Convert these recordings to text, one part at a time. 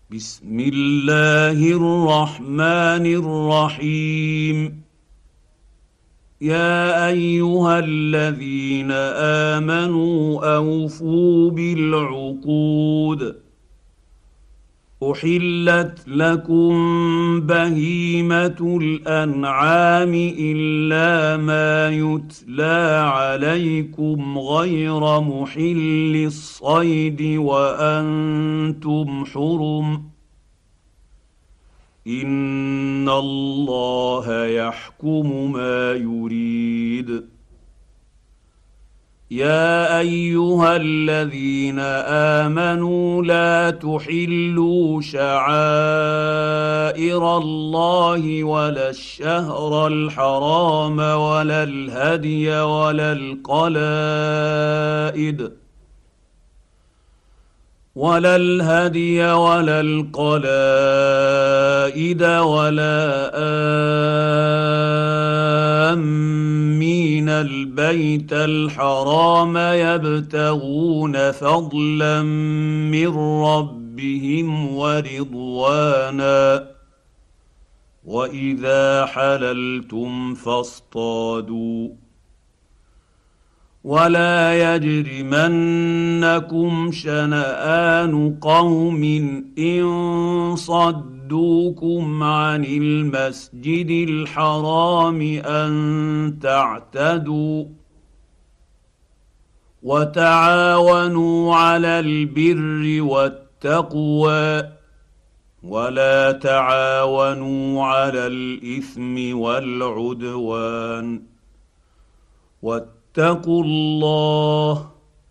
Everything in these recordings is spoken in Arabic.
بسم الله الرحمن الرحيم. يا ايها الذين امنوا اوفوا بالعقود. احلت لكم بهيمه الانعام الا ما يتلى عليكم غير محل الصيد وانتم حرم. ان الله يحكم ما يريد. يا ايها الذين امنوا لا تحلوا شعائر الله ولا الشهر الحرام ولا الهدي ولا القلائد ولا آمين البيت الحرام يبتغون فضلا من ربهم ورضوانا. وإذا حللتم فاصطادوا ولا يجرمنكم شنآن قوم إن صدوكم عن المسجد الحرام أن تعتدوا. وتعاونوا على البر والتقوى ولا تعاونوا على الإثم والعدوان. واتقوا الله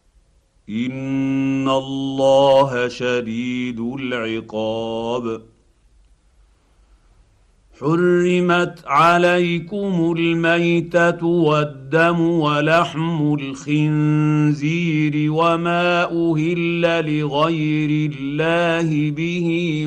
ان الله شديد العقاب. حرمت عليكم الميتة والدم ولحم الخنزير وما أهل لغير الله به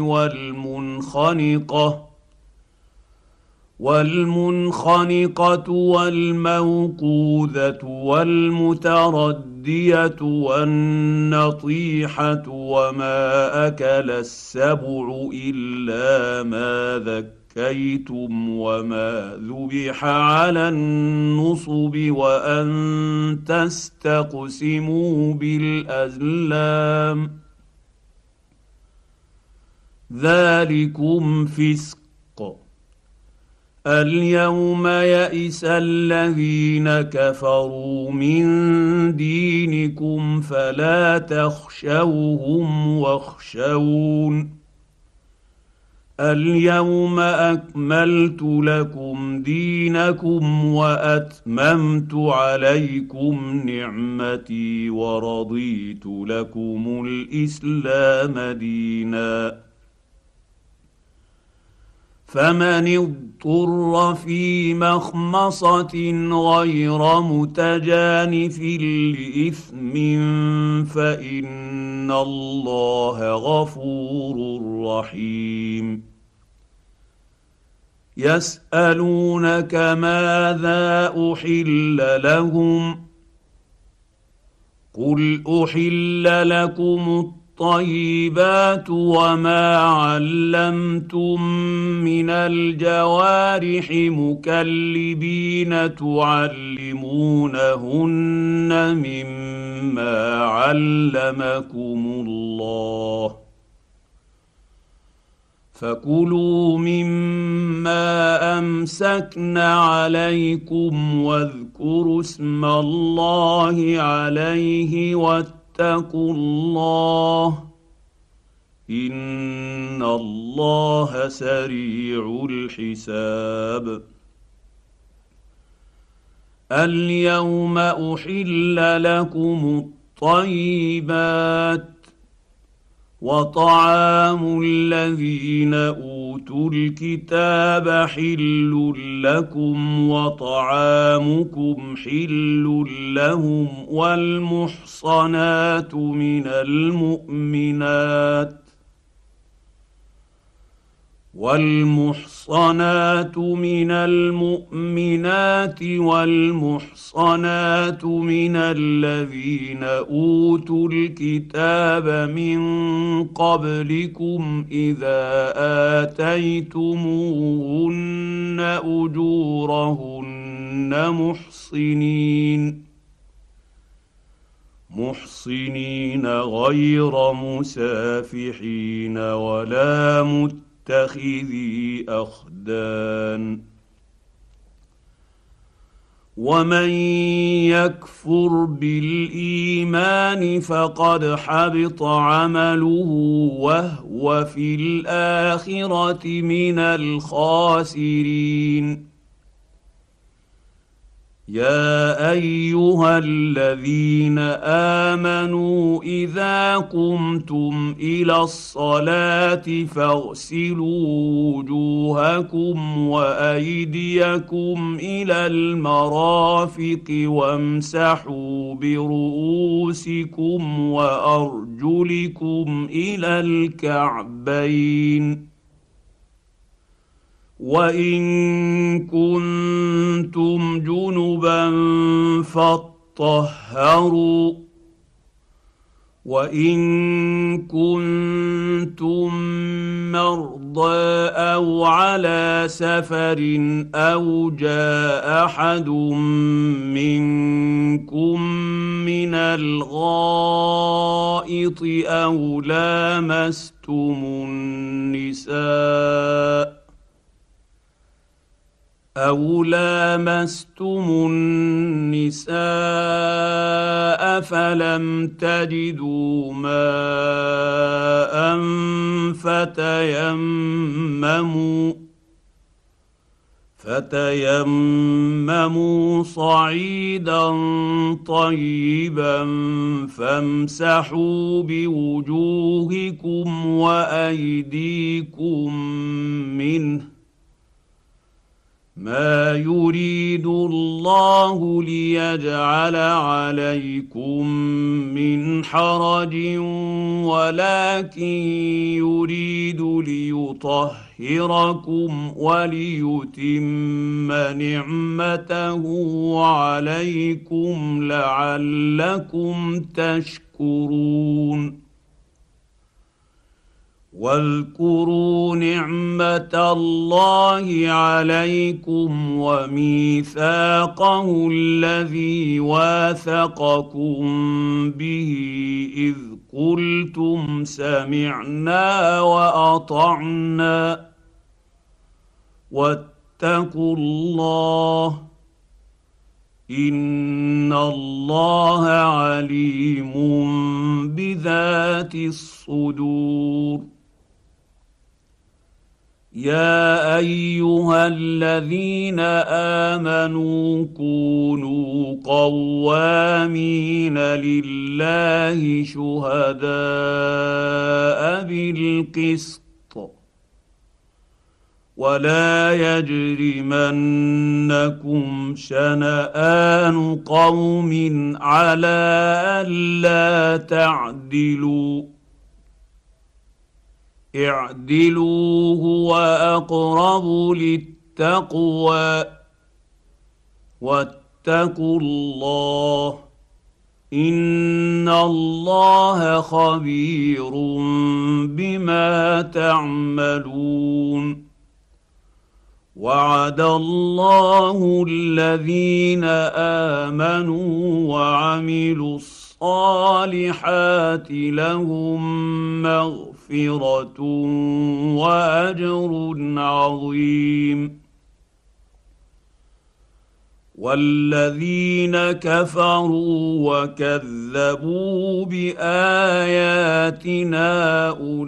والمنخنقة والموقوذة والمتردية والنطيحة وما أكل السبع إلا ما ذكيتم وما ذبح على النصب وأن تستقسموا بالأزلام ذلكم فسق. اليوم يئس الذين كفروا من دينكم فلا تخشوهم واخشون. اليوم اكملت لكم دينكم واتممت عليكم نعمتي ورضيت لكم الاسلام دينا. فمن اضطر في مخمصة غير متجانف لإثم فإن الله غفور رحيم. يسألونك ماذا أحل لهم قل أحل لكم الطيبات وما علمتم من الجوارح مكلبين تعلمونهن مما علمكم الله فكلوا مما أمسكن عليكم واذكروا اسم الله عليه واتقوا الله ان الله سريع الحساب. اليوم احل لكم الطيبات وطعام الذين اوتوا الكتاب حل لكم وطعامكم حل لهم والمحصنات والمحصنات من المؤمنات والمحصنات من الذين اوتوا الكتاب من قبلكم اذا اتيتموهن اجورهن محصنين غير مسافحين ولا متخذي اخدان. ومن يكفر بالايمان فقد حبط عمله وهو في الاخره من الخاسرين. يا ايها الذين امنوا اذا قمتم الى الصلاه فاغسلوا وجوهكم وايديكم الى المرافق وامسحوا برؤوسكم وارجلكم الى الكعبين. وان كنتم جنبا فاطهروا وان كنتم مرضى او على سفر او جاء احد منكم من الغائط او لامستم النساء فلم تجدوا ماء فتيمموا صعيدا طيبا فامسحوا بوجوهكم وايديكم منه. ما يريد الله ليجعل عليكم من حرج ولكن يريد ليطهركم وليتم نعمته عليكم لعلكم تشكرون. واذكروا نعمه الله عليكم وميثاقه الذي واثقكم به اذ قلتم سمعنا واطعنا واتقوا الله ان الله عليم بذات الصدور. يا ايها الذين امنوا كونوا قوامين لله شهداء بالقسط ولا يجرمنكم شنآن قوم على ألا تعدلوا اعدلوا هو أقرب للتقوى واتقوا الله إن الله خبير بما تعملون. وعد الله الذين آمنوا وعملوا الصالحات لهم مغفرة وأجر عظيم. والذين كفروا وكذبوا بآياتنا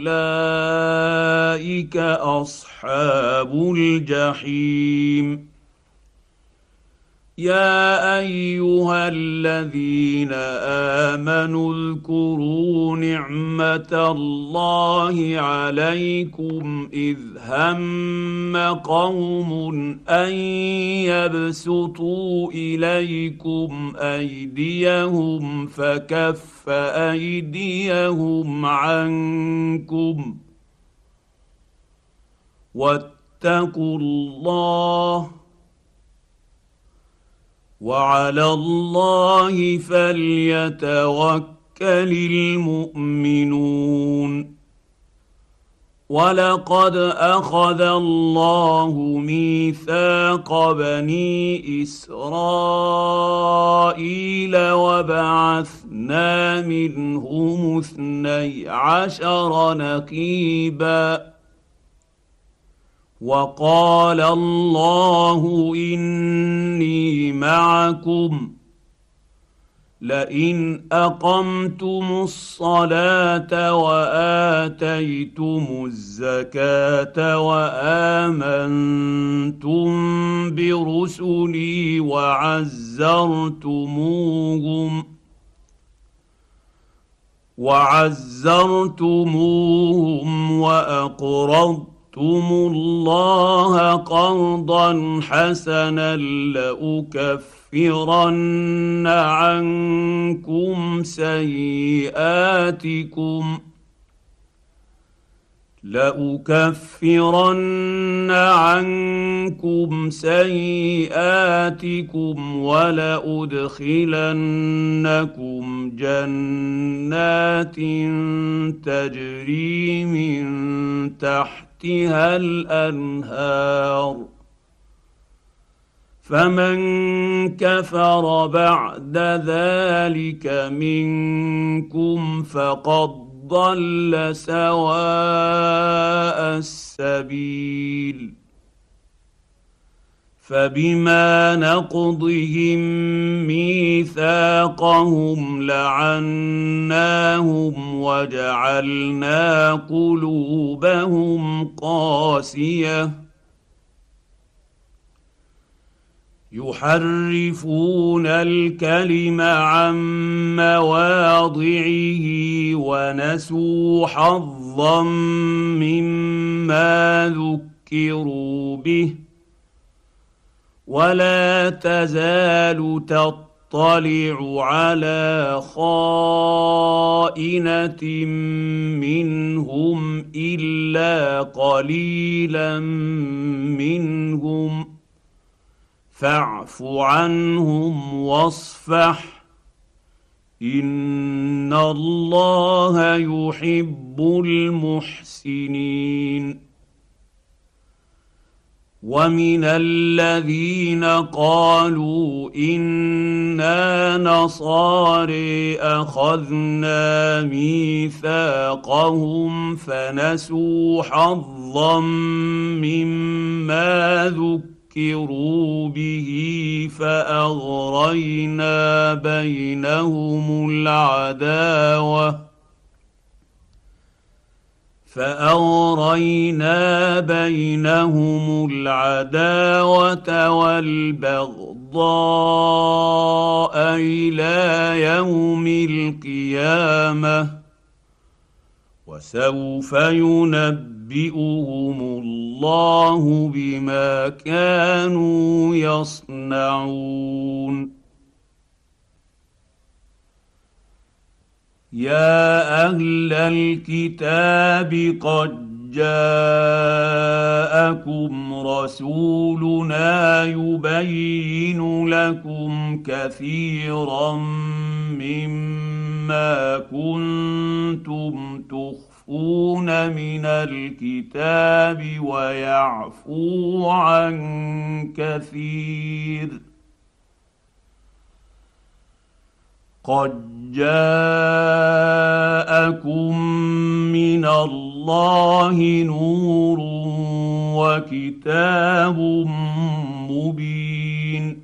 أولئك أصحاب الجحيم. يا أيها الذين آمنوا اذكروا نعمة الله عليكم إذ هم قوم أن يبسطوا إليكم أيديهم فكف أيديهم عنكم فاتقوا الله وعلى الله فليتوكل المؤمنون ولقد اخذ الله ميثاق بني اسرائيل وبعثنا منهم 12 نقيبا وقال الله اني معكم لئن اقمتم الصلاه واتيتم الزكاه وامنتم برسلي وعزرتموهم واقرضتم الله قرضا حسنا لأكفرن عنكم سيئاتكم ولأدخلنكم جنات تجري من تحتها الأنهار فمن كفر بعد ذلك منكم فقد ضل سواء السبيل فبما نقضهم ميثاقهم لعناهم وجعلنا قلوبهم قاسية يحرفون الكلم عن مواضعه ونسوا حظا مما ذكروا به ولا تزال تطلع على خائنة منهم إلا قليلا منهم فاعف عنهم واصفح إن الله يحب المحسنين ومن الذين قالوا إنا نصارى أخذنا ميثاقهم فنسوا حظا مما ذكروا به فأغرينا بينهم العداوة والبغضاء إلى يوم القيامة وسوف ينبئهم الله بما كانوا يصنعون يا أهل الكتاب قد جاءكم رسولنا يبين لكم كثيرا مما كنتم تخفون من الكتاب ويعفو عن كثير قد جاءكم من الله نور وكتاب مبين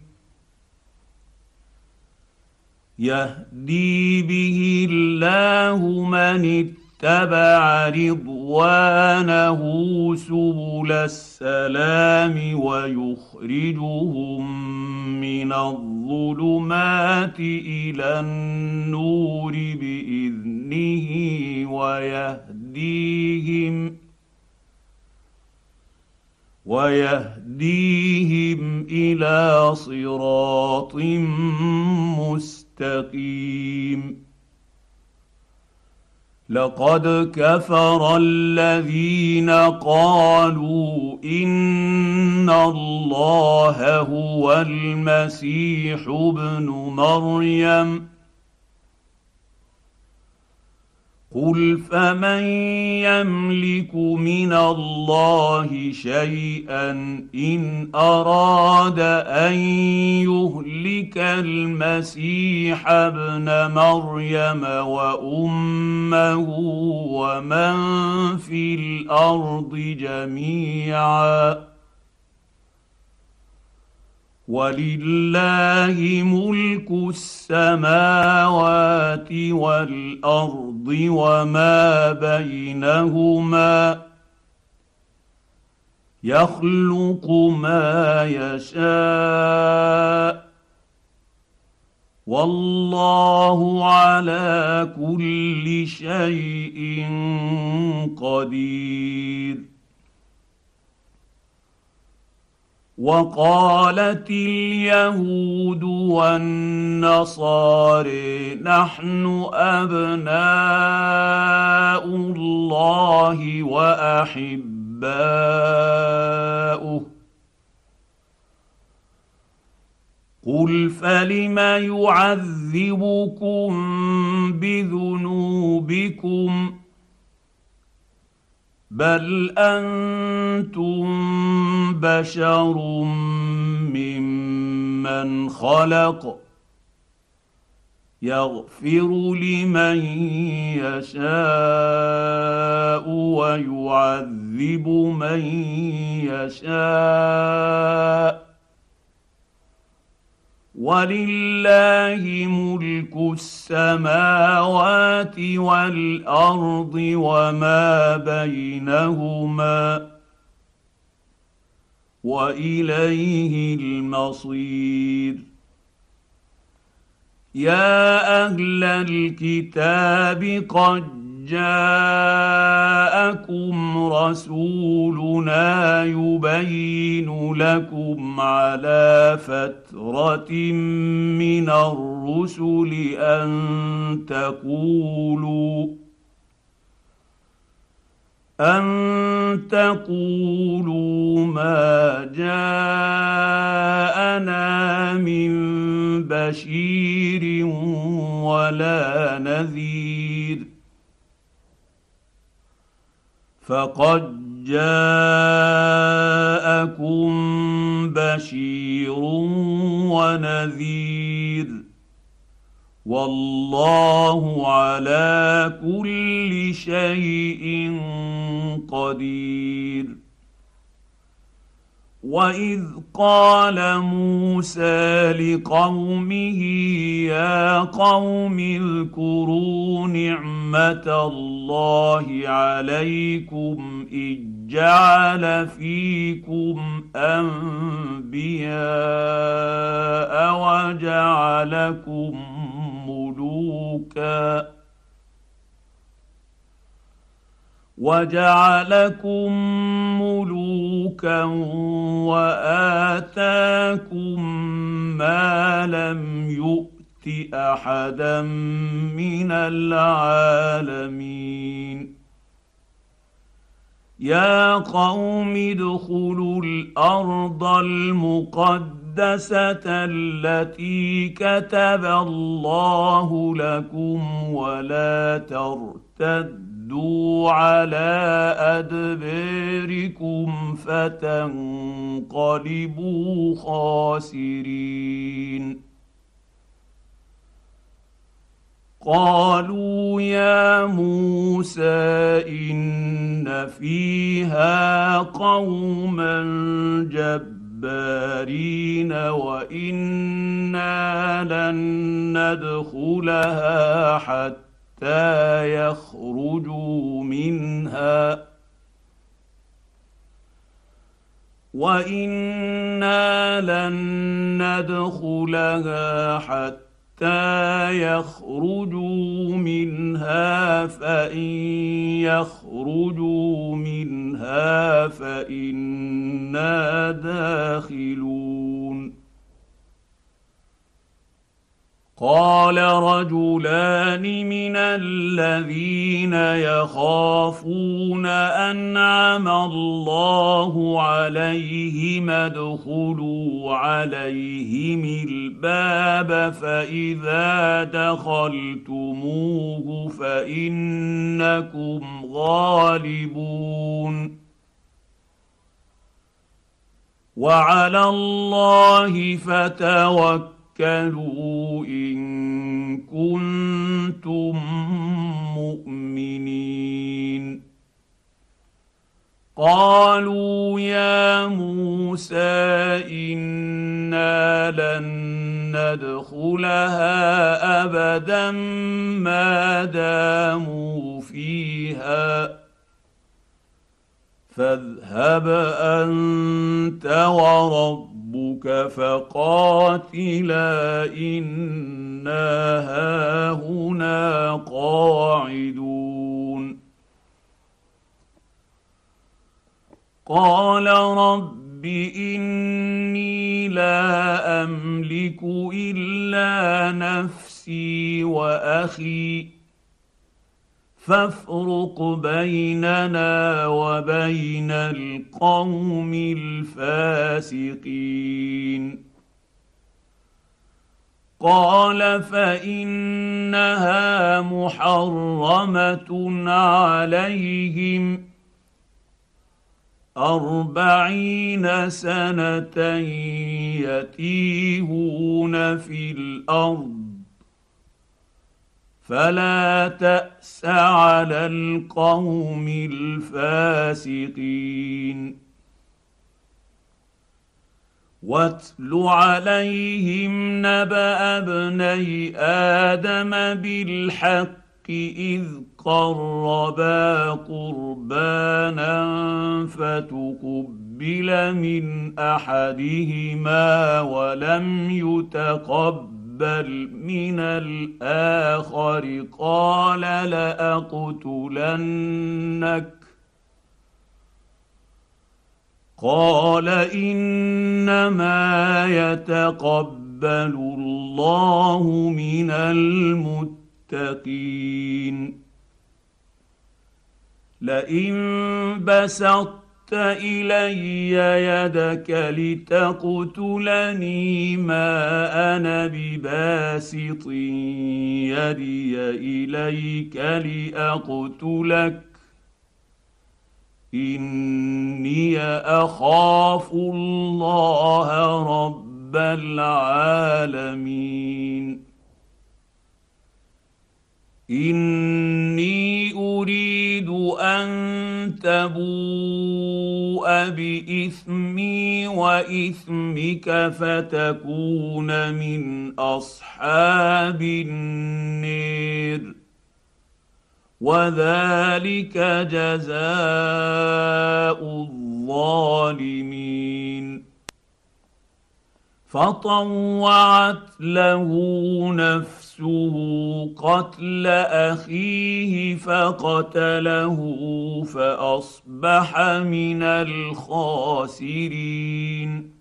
يهدي به الله من اتبع رضوانه سبل السلام ويخرجهم من الظلمات إلى النور بإذنه ويهديهم إلى صراط مستقيم لقد كفر الذين قالوا ان الله هو المسيح ابن مريم قل فمن يملك من الله شيئا ان اراد ان يهلك المسيح ابن مريم وامه ومن في الارض جميعا ولله ملك السماوات والارض وما بينهما يخلق ما يشاء والله على كل شيء قدير. وقالت اليهود والنصارى نحن ابناء الله واحباؤه قل فلم يعذبكم بذنوبكم بل انتم بشر ممن خلق يغفر لمن يشاء ويعذب من يشاء ولله ملك السماوات والارض وما بينهما واليه المصير. يا اهل الكتاب قد جاءكم رسولنا يبين لكم على فترة من الرسل أن تقولوا ما جاءنا من بشير ولا نذير فقد جاءكم بشير ونذير والله على كل شيء قدير. واذ قال موسى لقومه يا قوم اذكروا نعمه الله عليكم اذ جعل فيكم انبياء وجعلكم ملوكا واتاكم ما لم يؤت احدا من العالمين. يا قوم ادخلوا الارض المقدسه التي كتب الله لكم ولا ترتدوا على ادباركم فتنقلبوا خاسرين. قالوا يا موسى إن فيها قوما جبارين وإنا لن ندخلها حتى يخرجوا منها فإن يخرجوا منها فإنا داخلون. قال رجلان من الذين يخافون انعم الله عليهم ادخلوا عليهم الباب فاذا دخلتموه فانكم غالبون وعلى الله فتوكلوا إن كنتم مؤمنين قالوا يا موسى إنا لن ندخلها أبدا ما داموا فيها فاذهب أنت وربك فقاتلا إنا هاهنا قاعدون قال رب إني لا أملك إلا نفسي وأخي فافرق بيننا وبين القوم الفاسقين قال فإنها محرمة عليهم 40 سنة يتيهون في الأرض فلا تأس على القوم الفاسقين واتل عليهم نبأ ابني آدم بالحق إذ قربا قربانا فتقبل من أحدهما ولم يتقبل من الآخر قال لأقتلنك قال إنما يتقبل الله من المتقين لئن بسطت إلي يدك لتقتلني ما أنا بباسط يدي إليك لأقتلك إني أخاف الله رب العالمين إني أريد أن تبوء بإثمي وإثمك فتكون من أصحاب النير وذلك جزاء الظالمين فطوعت له نفسه قتل أخيه فقتله فأصبح من الخاسرين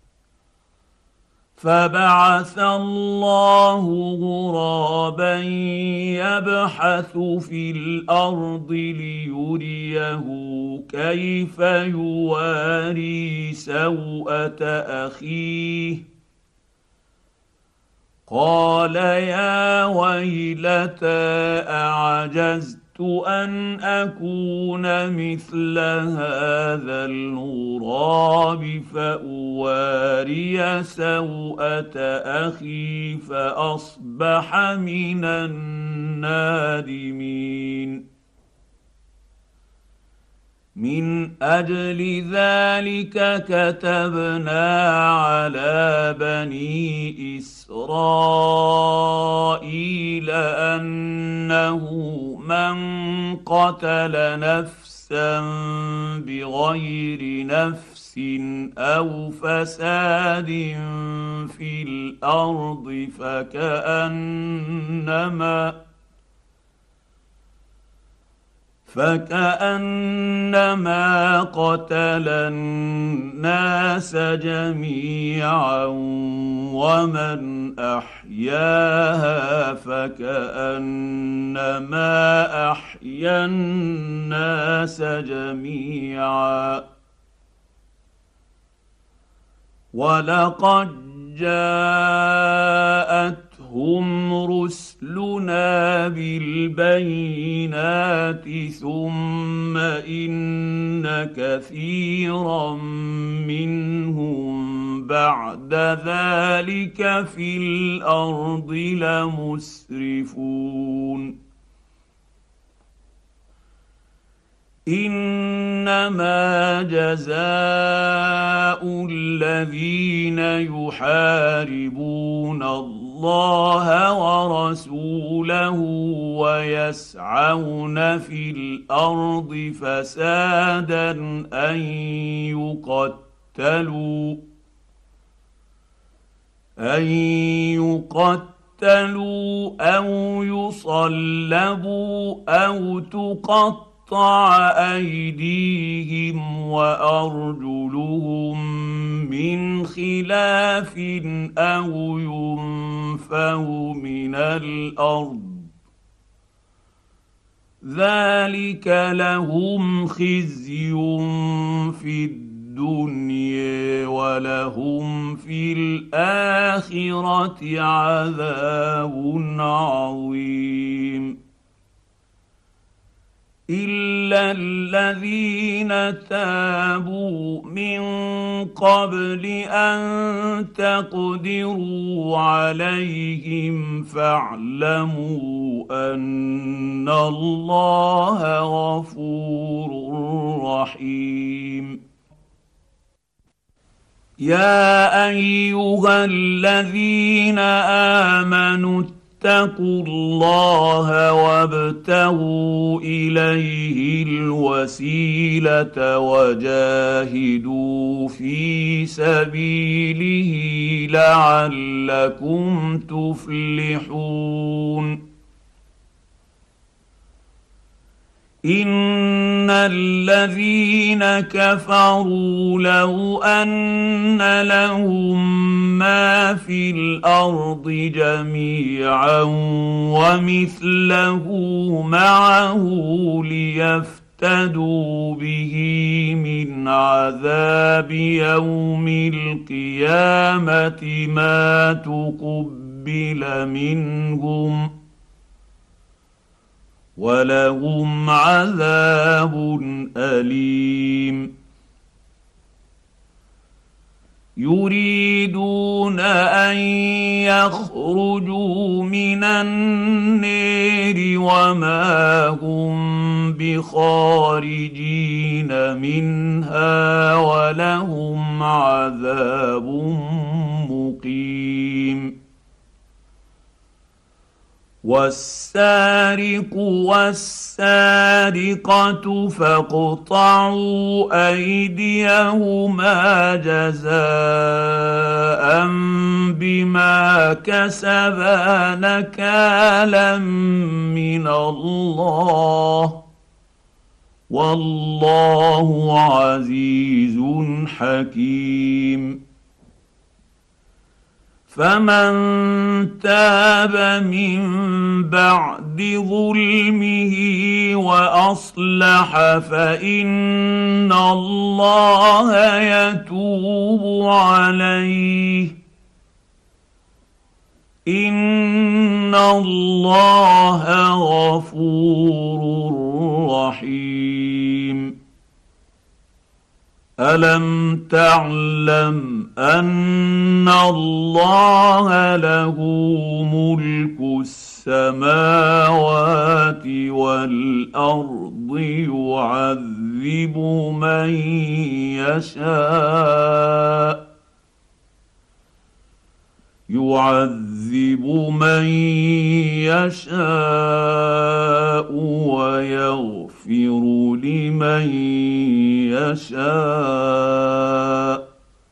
فبعث الله غرابا يبحث في الأرض ليريه كيف يواري سوءة أخيه قال يا ويلتى أعجزت أن أكون مثل هذا الغراب فأواري سوءة أخي فأصبح من النادمين من أجل ذلك كتبنا على بني إسرائيل أنه من قتل نفسا بغير نفس أو فساد في الأرض فكانما قتل الناس جميعا ومن احياها فكانما احيا الناس جميعا. ولقد جاءتهم رسلنا بالبينات ثم ان كثيرا منهم بعد ذلك في الارض لمسرفون. انما جزاء الذين يحاربون الله ورسوله ويسعون في الارض فسادا ان يقتلوا او يصلبوا او تقطع ايديهم وارجلهم من خلاف او ينفوا من الارض. ذلك لهم خزي في الدنيا ولهم في الاخره عذاب عظيم. الا الذين تابوا من قبل ان تقدروا عليهم فاعلموا ان الله غفور رحيم. يا ايها الذين امنوا اتقوا الله وابتغوا اليه الوسيله وجاهدوا في سبيله لعلكم تفلحون. ان الذين كفروا لو ان لهم ما في الارض جميعا ومثله معه ليفتدوا به من عذاب يوم القيامه ما تقبل منهم ولهم عذاب اليم. يريدون ان يخرجوا من النار وما هم بخارجين منها ولهم عذاب مقيم. والسارق والسارقة فاقطعوا أيديهما جزاء بما كسبا نكالا من الله والله عزيز حكيم. فمن تاب من بعد ظلمه واصلح فان الله يتوب عليه ان الله غفور رحيم. الم تعلم ان الله له ملك السماوات والارض يعذب من يشاء ويغفر لمن يشاء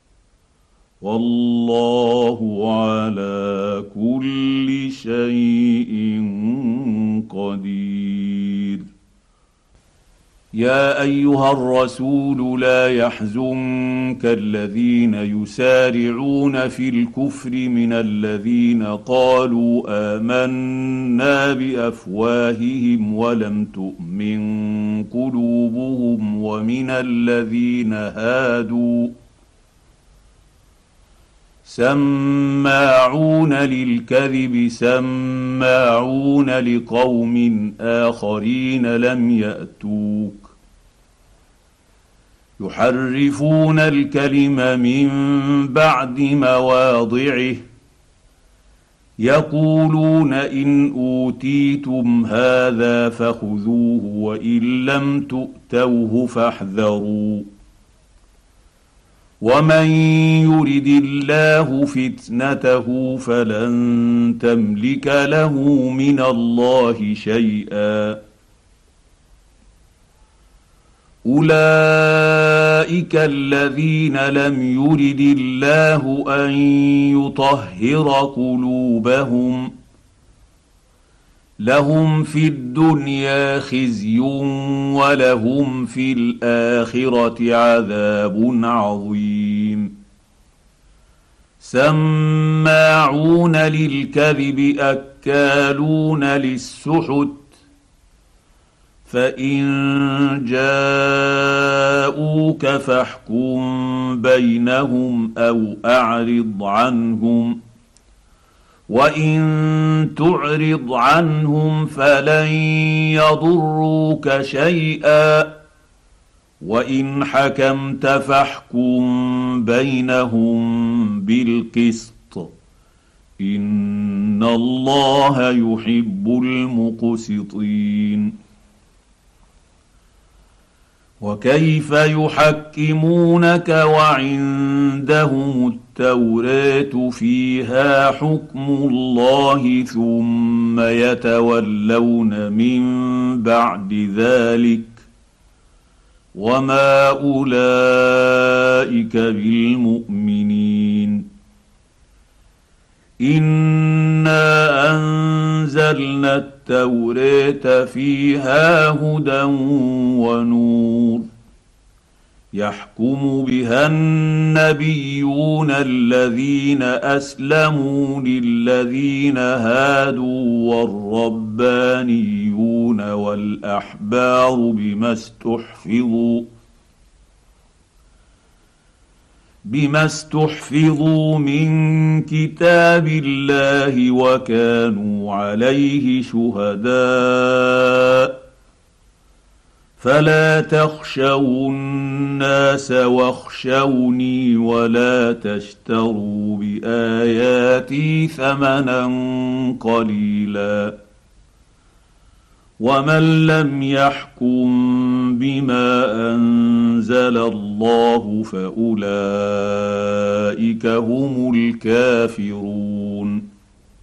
والله على كل شيء قدير. يا ايها الرسول لا يحزنك الذين يسارعون في الكفر من الذين قالوا آمنا بافواههم ولم تؤمن قلوبهم ومن الذين هادوا سماعون للكذب سماعون لقوم آخرين لم يأتوك يحرفون الكلم من بعد مواضعه يقولون إن أوتيتم هذا فخذوه وإن لم تؤتوه فاحذروا ومن يرد الله فتنته فلن تملك له من الله شيئا أولئك الذين لم يرد الله أن يطهر قلوبهم لهم في الدنيا خزي ولهم في الآخرة عذاب عظيم سماعون للكذب أكالون للسحت فإن جاءوك فاحكم بينهم أو أعرض عنهم وإن تعرض عنهم فلن يضروك شيئا وإن حكمت فاحكم بينهم بالقسط إن الله يحب المقسطين وكيف يحكمونك وعندهم التوراة فيها حكم الله ثم يتولون من بعد ذلك وما أولئك بالمؤمنين إنا أنزلنا التوراة فيها هدى ونور يحكم بها النبيون الذين أسلموا للذين هادوا والربانيون والأحبار بما استحفظوا من كتاب الله وكانوا عليه شهداء فلا تخشوا الناس واخشوني ولا تشتروا بآياتي ثمنا قليلا ومن لم يحكم بما أنزل الله فأولئك هم الكافرون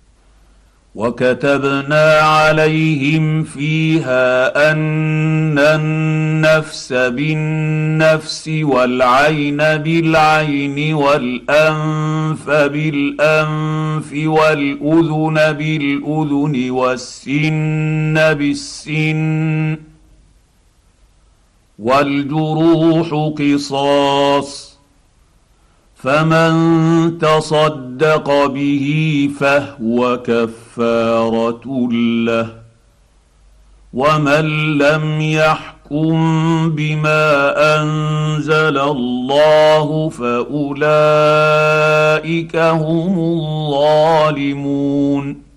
وكتبنا عليهم فيها أن النفس بالنفس والعين بالعين والأنف بالأنف والأذن بالأذن والسن بالسن والجروح قصاص فمن تصدق به فهو كفارة له ومن لم يحكم بما أنزل الله فأولئك هم الظالمون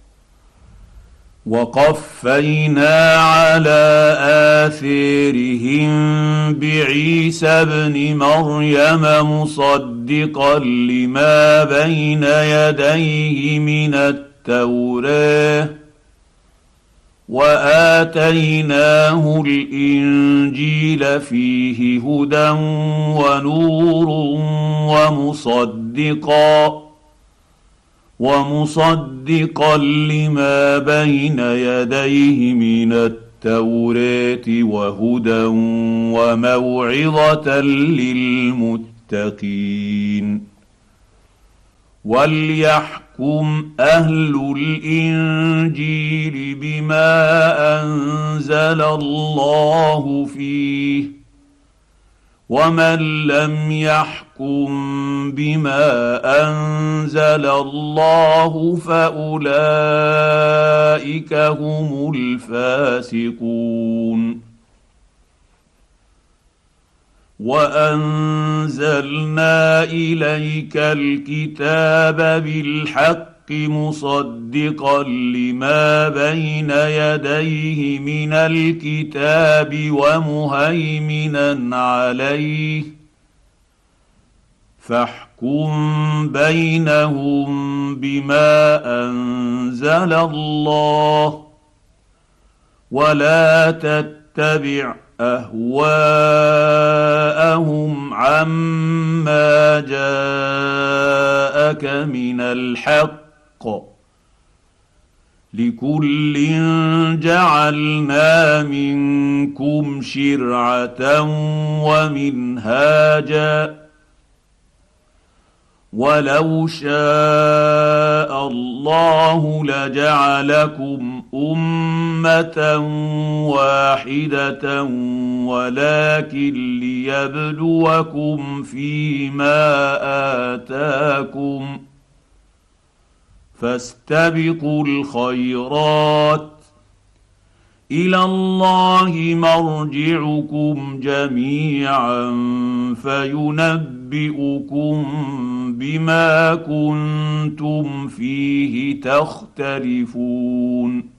وقفينا على آثارهم بعيسى ابن مريم مصدقا لما بين يديه من التوراة وآتيناه الإنجيل فيه هدى ونور ومصدقا لما بين يديه من التوراة وهدى وموعظة للمتقين وليحكم فليحكم اهل الانجيل بما انزل الله فيه ومن لم يحكم بما انزل الله فاولئك هم الفاسقون. وانزلنا اليك الكتاب بالحق مصدقا لما بين يديه من الكتاب ومهيمنا عليه فاحكم بينهم بما انزل الله ولا تتبع اهواءهم عما جاءك من الحق لكل جعلنا منكم شرعه ومنهاجا ولو شاء الله لجعلكم امه واحده ولكن ليبلوكم فيما اتاكم فاستبقوا الخيرات الى الله مرجعكم جميعا فينبئكم بما كنتم فيه تختلفون.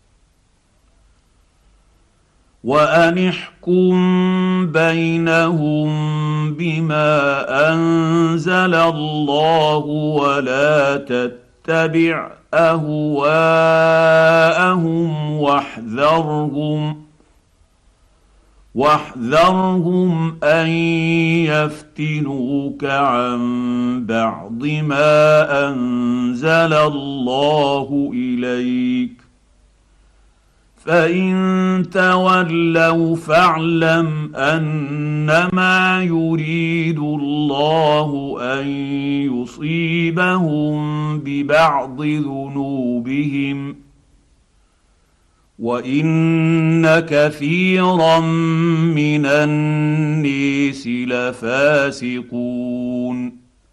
وان احكم بينهم بما انزل الله ولا تتبع اهواءهم واحذرهم ان يفتنوك عن بعض ما انزل الله اليك فان تولوا فاعلم انما يريد الله ان يصيبهم ببعض ذنوبهم وان كثيرا من الناس لفاسقون.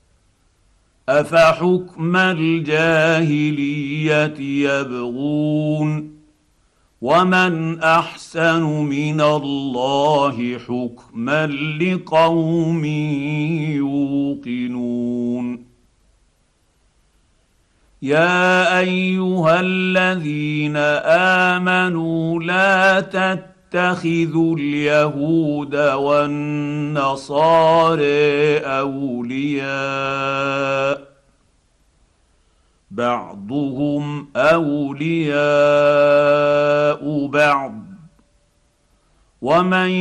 افحكم الجاهليه يبغون ومن احسن من الله حكما لقوم يوقنون. يا ايها الذين امنوا لا تتخذوا اليهود والنصارى اولياء بعضهم اولياء بعض ومن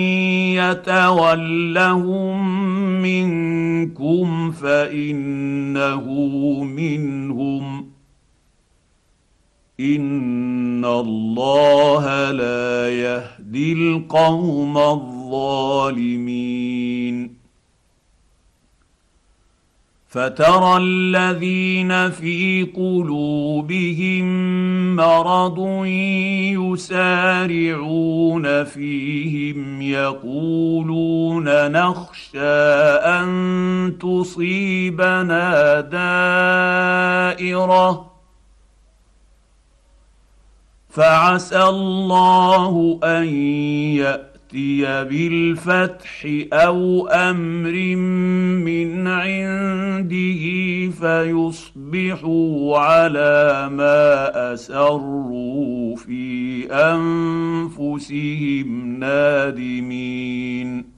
يتولهم منكم فانه منهم ان الله لا يهدي القوم الظالمين. فترى الذين في قلوبهم مرض يسارعون فيهم يقولون نخشى ان تصيبنا دائره فعسى الله ان ياتي بالفتح او امر من عنده فيصبحوا على ما اسروا في انفسهم نادمين.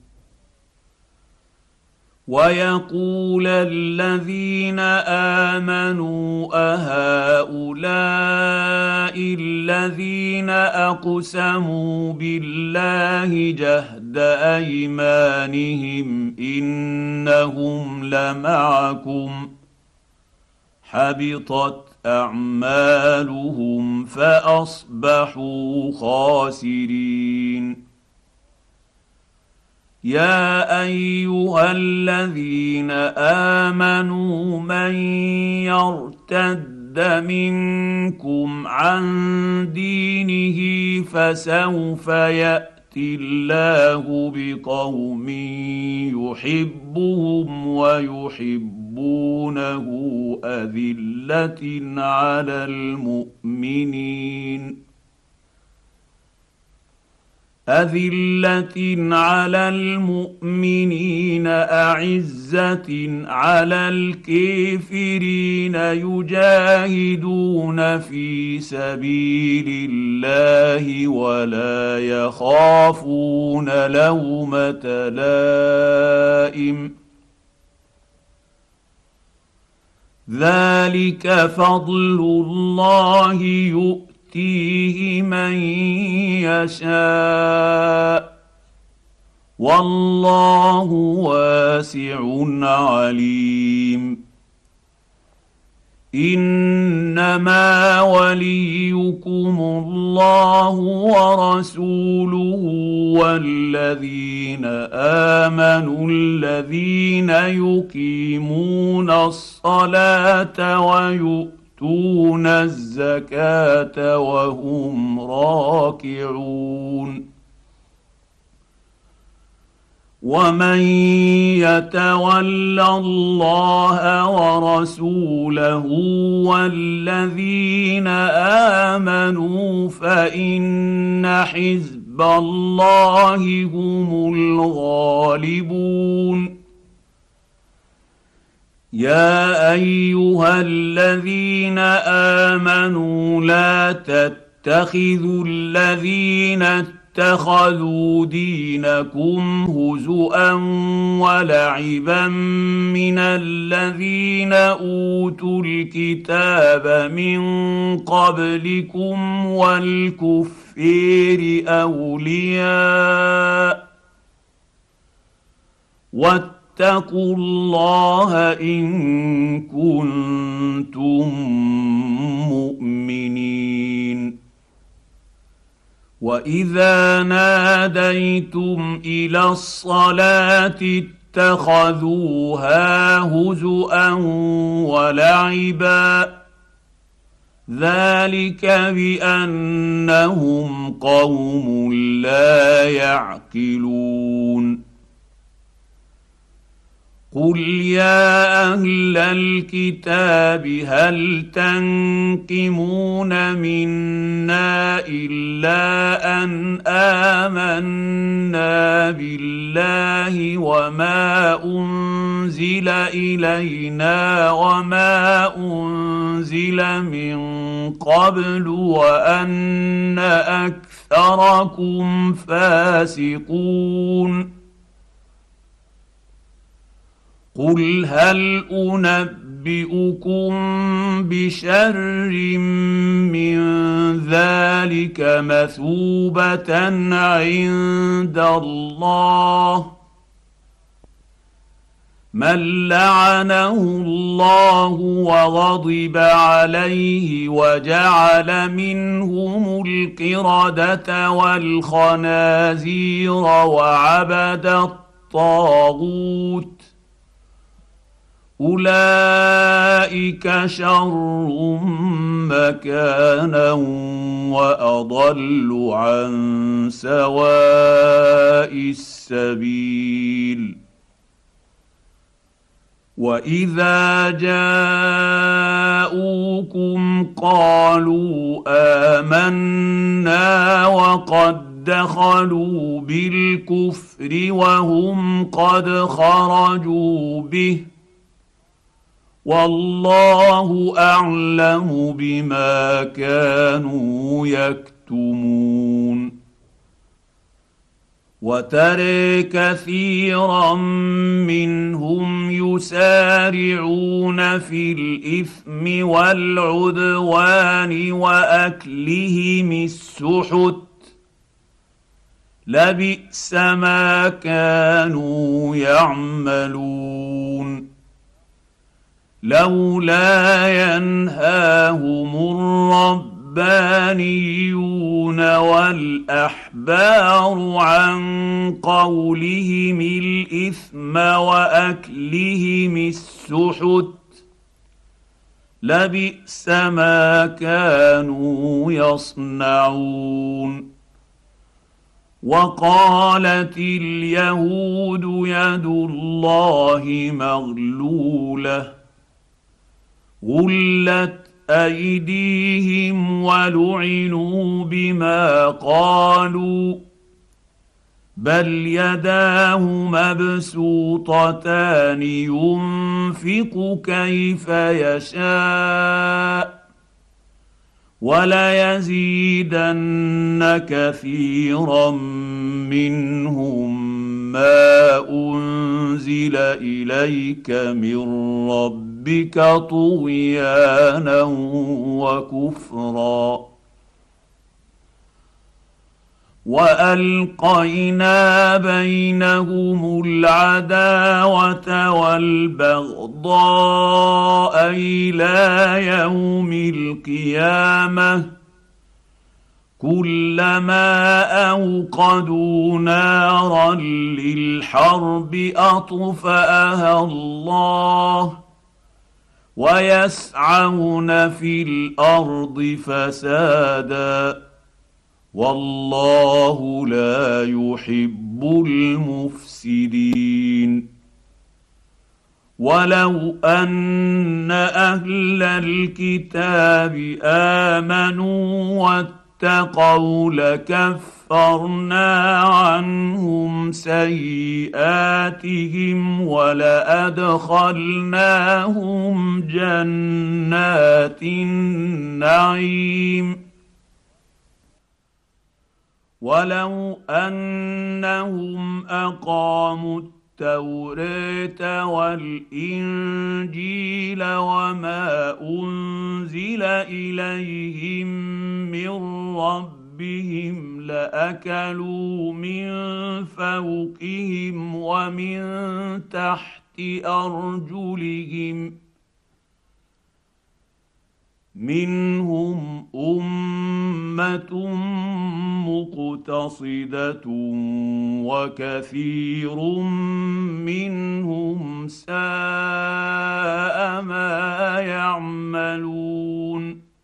ويقول الذين امنوا اهؤلاء الذين اقسموا بالله جهد ايمانهم انهم لمعكم حبطت اعمالهم فاصبحوا خاسرين. يا ايها الذين امنوا من يرتد ارتد منكم عن دينه فسوف ياتي الله بقوم يحبهم ويحبونه أذلة على المؤمنين أعزة على الكافرين يجاهدون في سبيل الله ولا يخافون لومة لائم ذلك فضل الله يؤتيه من يشاء والله واسع عليم انما وليكم الله ورسوله والذين امنوا الذين يقيمون الصلاه ويؤتون الزكاه وهم راكعون ومن يتول الله ورسوله والذين امنوا فان حزب الله هم الغالبون يا ايها الذين امنوا لا تتخذوا الذين اتخذوا دينكم هزءا ولعبا من الذين اوتوا الكتاب من قبلكم والكفار اولياء واتقوا الله ان كنتم مؤمنين واذا ناديتم الى الصلاه اتخذوها هزءا ولعبا ذلك بانهم قوم لا يعقلون قل يا اهل الكتاب هل تنقمون منا الا ان امنا بالله وما انزل الينا وما انزل من قبل وان اكثركم فاسقون قل هل انبئكم بشر من ذلك مثوبه عند الله من لعنه الله وغضب عليه وجعل منهم القرده والخنازير وعبد الطاغوت اولئك شر مكانا واضل عن سواء السبيل واذا جاءوكم قالوا امنا وقد دخلوا بالكفر وهم قد خرجوا به والله اعلم بما كانوا يكتمون وترى كثيرا منهم يسارعون في الاثم والعدوان واكلهم السحت لبئس ما كانوا يعملون لولا ينهاهم الربانيون والاحبار عن قولهم الاثم واكلهم السحت لبئس ما كانوا يصنعون. وقالت اليهود يد الله مغلوله غلت ايديهم ولعنوا بما قالوا بل يداه مبسوطتان ينفق كيف يشاء وليزيدن كثيرا منهم ما انزل اليك من ربك طغيانا وكفرا. والقينا بينهم العداوه والبغضاء الى يوم القيامه كلما اوقدوا نارا للحرب اطفاها الله ويسعون في الارض فسادا والله لا يحب المفسدين. ولو ان اهل الكتاب امنوا واتقوا لكفرنا عنهم سيئاتهم ولادخلناهم جنات النعيم. ولو انهم اقاموا التوراه والانجيل وما انزل اليهم من ربهم لاكلوا من فوقهم ومن تحت ارجلهم منهم امه مقتصده وكثير منهم ساء ما يعملون.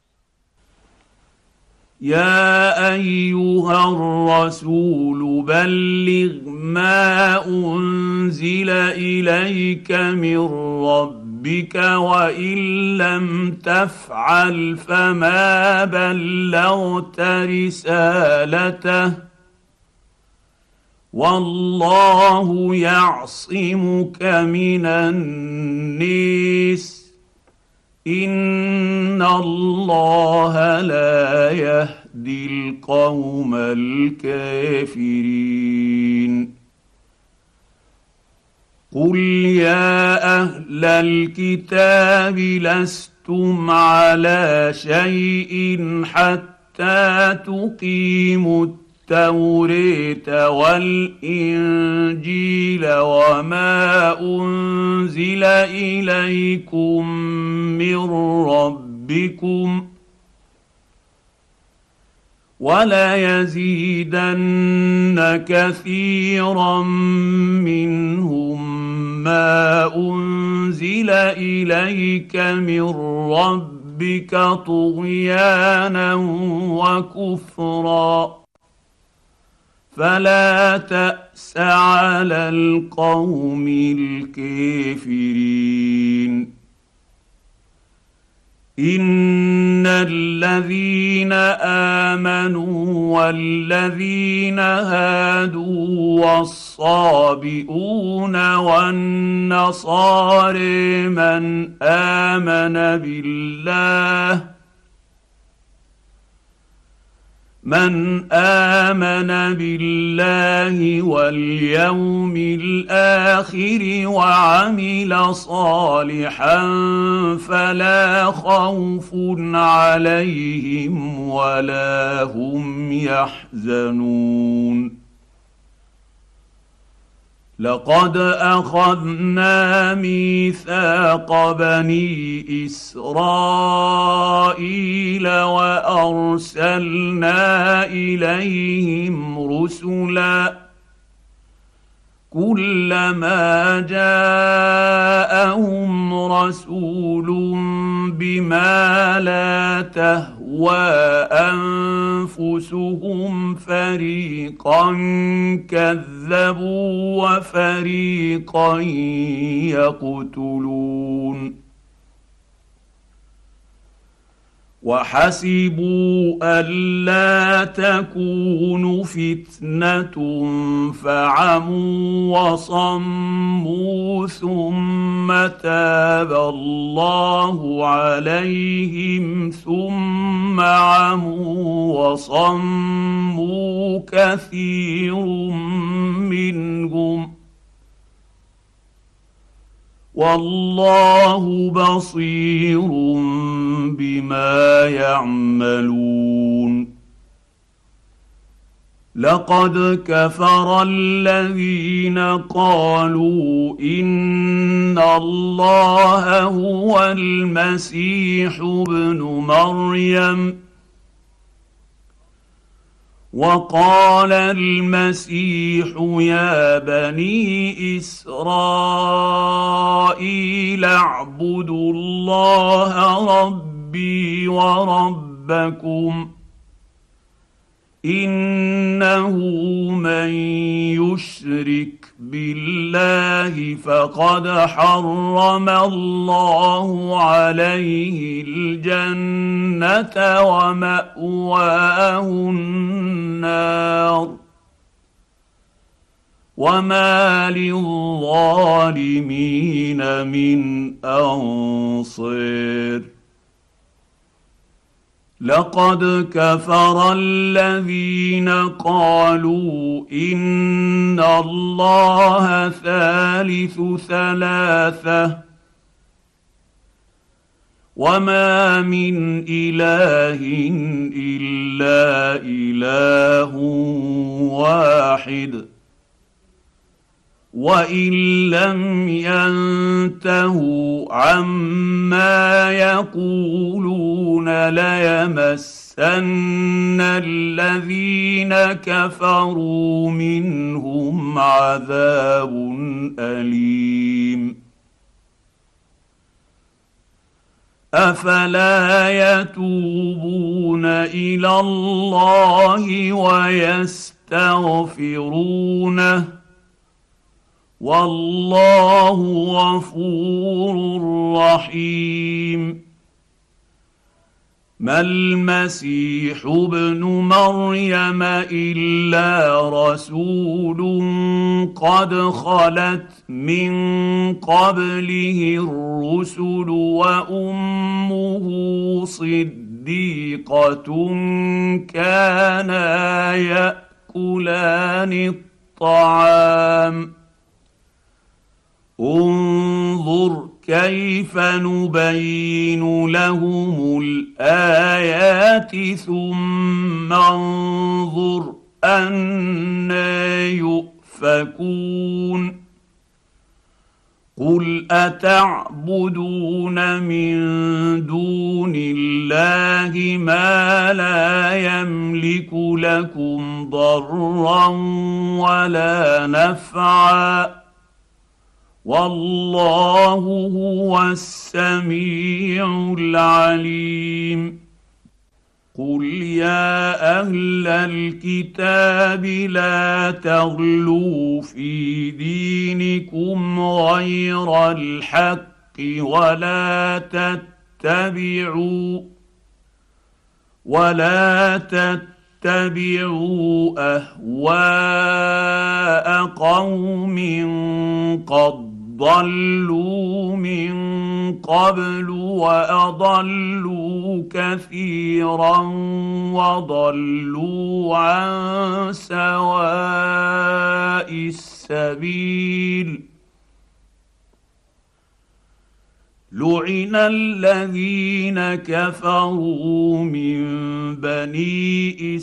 يا ايها الرسول بلغ ما انزل اليك من ربك وان لم تفعل فما بلغت رسالته والله يعصمك من الناس ان الله لا يهدي القوم الكافرين. قل يا اهل الكتاب لستم على شيء حتى تقيموا التوراه والانجيل وما انزل اليكم من ربكم وليزيدن كثيرا منهم ما انزل اليك من ربك طغيانا وكفرا فلا تأس على القوم الكافرين. ان الذين امنوا والذين هادوا والصابئون والنصارى من آمن بالله واليوم الآخر وعمل صالحا فلا خوف عليهم ولا هم يحزنون. لقد اخذنا ميثاق بني اسرائيل وارسلنا اليهم رسلا كلما جاءهم رسول بما لا تهوى انفسهم فريقا كذبوا وفريقا يقتلون وحسبوا الا تكون فتنه فعموا وصموا ثم تاب الله عليهم ثم عموا وصموا كثير منهم والله بصير بما يعملون لقد كفر الذين قالوا ان الله هو المسيح ابن مريم وقال المسيح يا بني اسرائيل اعبدوا الله ربي وربكم انه من يشرك بالله فقد حرم الله عليه الجنه وماواه النار وما للظالمين من انصير لقد كفر الذين قالوا ان الله ثالث ثلاثه وما من اله الا اله واحد وان لم ينتهوا عما يقولون ليمسن الذين كفروا منهم عذاب اليم افلا يتوبون الى الله ويستغفرونه والله غفور رحيم ما المسيح ابن مريم الا رسول قد خلت من قبله الرسل وامه صديقه كانا ياكلان الطعام انظر كيف نبين لهم الايات ثم انظر أنى يؤفكون قل اتعبدون من دون الله ما لا يملك لكم ضرا ولا نفعا والله هو السميع العليم قل يا اهل الكتاب لا تغلوا في دينكم غير الحق ولا تتبعوا اهواء قوم قد ضلوا من قبل واضلوا كثيرا وضلوا عن سواء السبيل لعن الذين كفروا من بني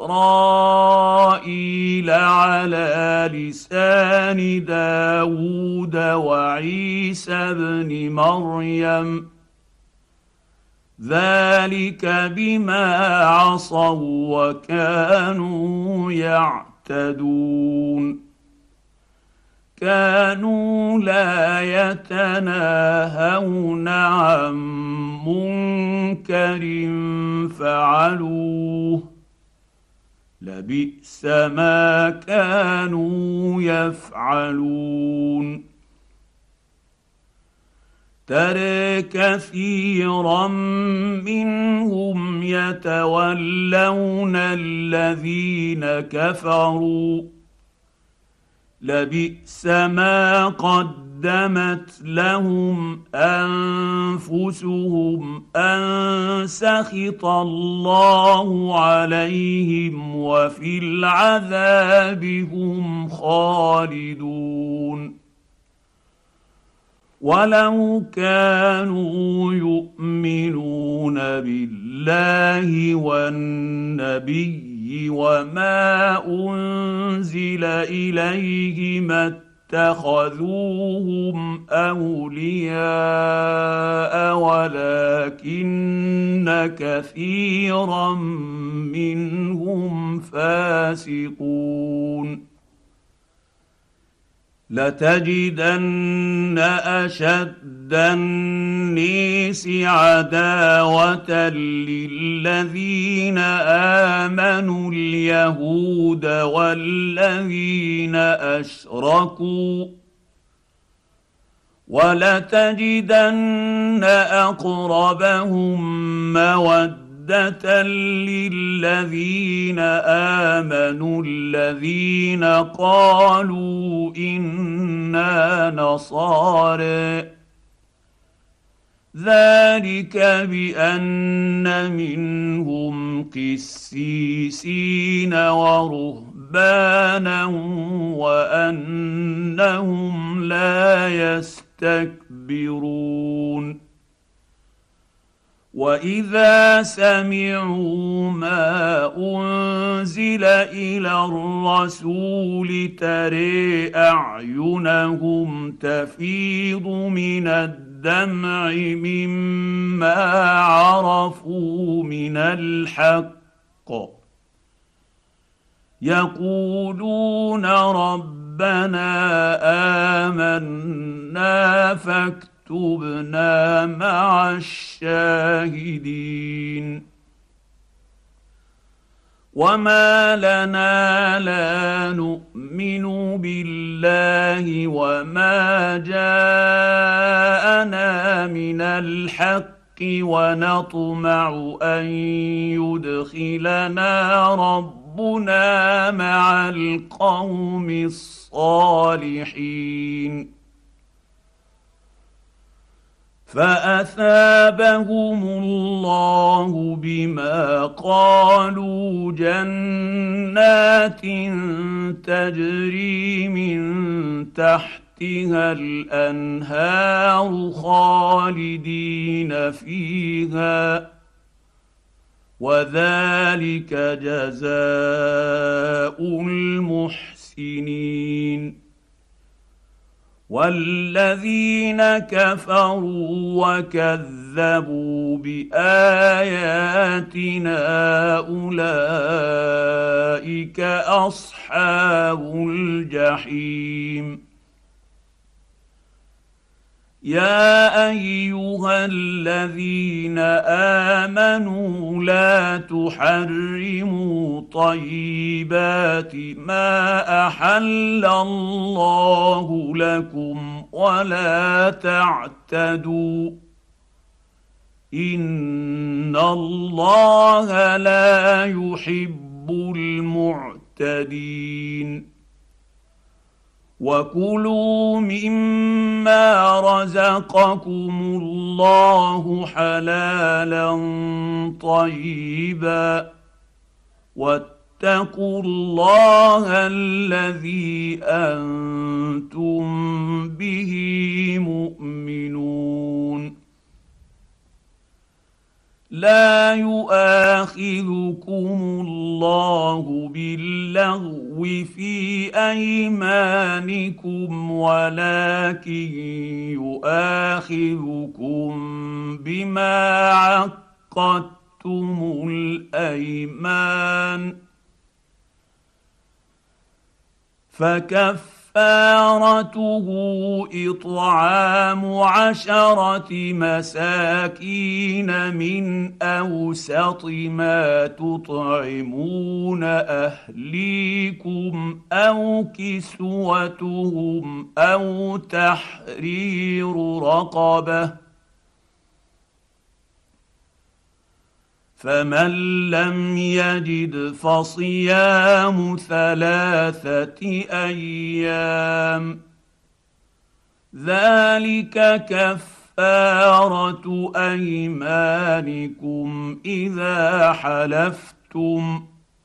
اسرائيل على لسان داود وعيسى بن مريم ذلك بما عصوا وكانوا يعتدون كانوا لا يتناهون عن منكر فعلوه لبئس ما كانوا يفعلون ترى كثيرا منهم يتولون الذين كفروا لبئس ما قدمت لهم انفسهم ان سخط الله عليهم وفي العذاب هم خالدون ولو كانوا يؤمنون بالله والنبي وما انزل اليه ما اتخذوهم اولياء ولكن كثيرا منهم فاسقون لتجدن اشد الناس عداوه للذين امنوا اليهود والذين اشركوا ولتجدن اقربهم موده للذين امنوا الذين قالوا انا نصارى ذلك بان منهم قسيسين ورهبانا وانهم لا يستكبرون واذا سمعوا ما انزل الى الرسول ترى اعينهم تفيض من الدمع مما عرفوا من الحق يقولون ربنا آمنا فاكتبنا مع الشاهدين وما لنا لا نؤمن بالله وما جاءنا من الحق ونطمع ان يدخلنا ربنا مع القوم الصالحين فاثابهم الله بما قالوا جنات تجري من تحتها الانهار خالدين فيها وذلك جزاء المحسنين والذين كفروا وكذبوا باياتنا اولئك اصحاب الجحيم يا ايها الذين امنوا لا تحرموا طيبات ما احل الله لكم ولا تعتدوا ان الله لا يحب المعتدين وكلوا مما رزقكم الله حلالا طيبا واتقوا الله الذي انتم به مؤمنون لا يؤاخذكم الله باللغو في ايمانكم ولكن يؤاخذكم بما عقدتم الايمان فكفارته فكفارته اطعام 10 مساكين من اوسط ما تطعمون اهليكم او كسوتهم او تحرير رقبه، فمن لم يجد فصيام 3 ايام، ذلك كفاره ايمانكم اذا حلفتم،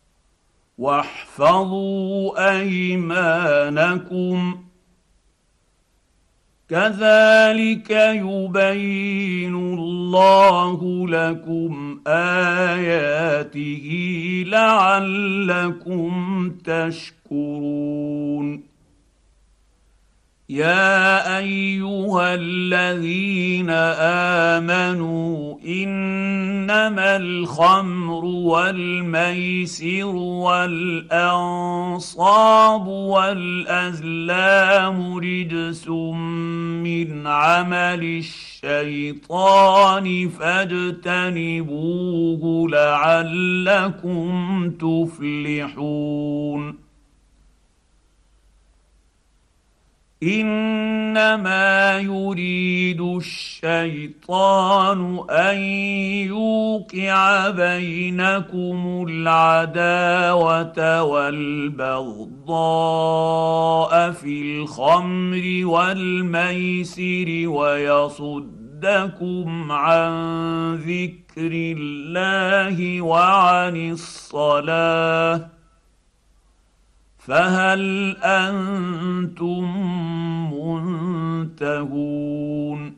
واحفظوا ايمانكم، كذلك يبين الله لكم اياته لعلكم تشكرون. يا ايها الذين امنوا انما الخمر والميسر والانصاب والازلام رجس من عمل الشيطان فاجتنبوه لعلكم تفلحون. انما يريد الشيطان ان يوقع بينكم العداوه والبغضاء في الخمر والميسر ويصدكم عن ذكر الله وعن الصلاه، فهل انتم منتهون؟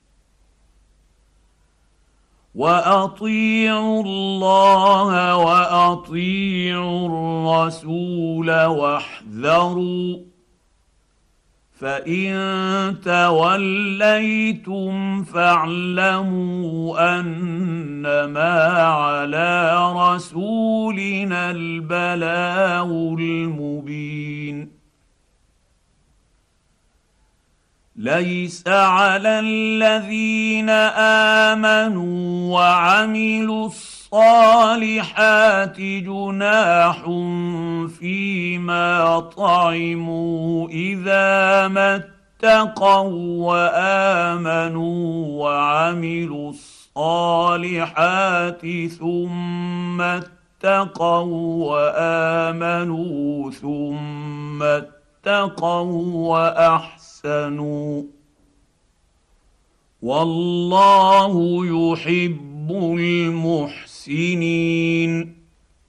واطيعوا الله واطيعوا الرسول واحذروا، فان توليتم فاعلموا انما على رسولنا البلاغ المبين. ليس على الذين امنوا وعملوا الصالحات جناح فيما طعموا اذا ما اتقوا وامنوا وعملوا الصالحات ثم اتقوا وامنوا ثم اتقوا واحسنوا، والله يحب المحسنين.